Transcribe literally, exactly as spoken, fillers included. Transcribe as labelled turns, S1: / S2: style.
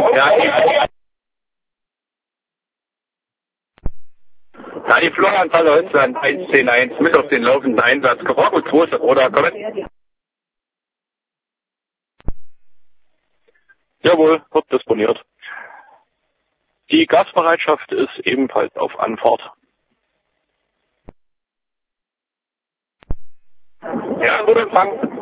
S1: Ja, Na, die Florianthal Holzland eins zehn eins mit auf den laufenden Einsatz. Gebrauch zwei oder kommen?
S2: Jawohl, wird disponiert. Die Gasbereitschaft ist ebenfalls auf Anfahrt.
S1: Ja, gut empfangen.